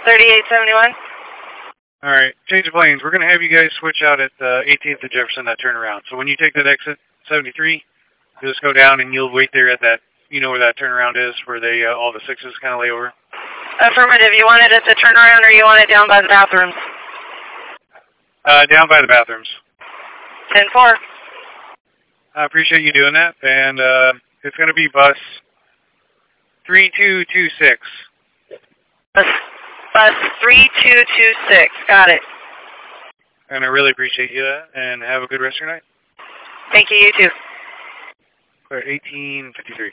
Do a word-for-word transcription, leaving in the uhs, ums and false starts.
thirty-eight seventy-one. All right, change of planes. We're going to have you guys switch out at uh, eighteenth and Jefferson, that turnaround. So when you take that exit seventy-three, you'll just go down and you'll wait there at that, you know where that turnaround is, where they uh, all the sixes kind of lay over. Affirmative. You want it at the turnaround or you want it down by the bathrooms? Uh, down by the bathrooms. ten four. I appreciate you doing that, and uh, it's going to be bus three two two six. Bus, bus three two two six. Got it. And I really appreciate you that, and have a good rest of your night. Thank you, you too. eighteen fifty-three.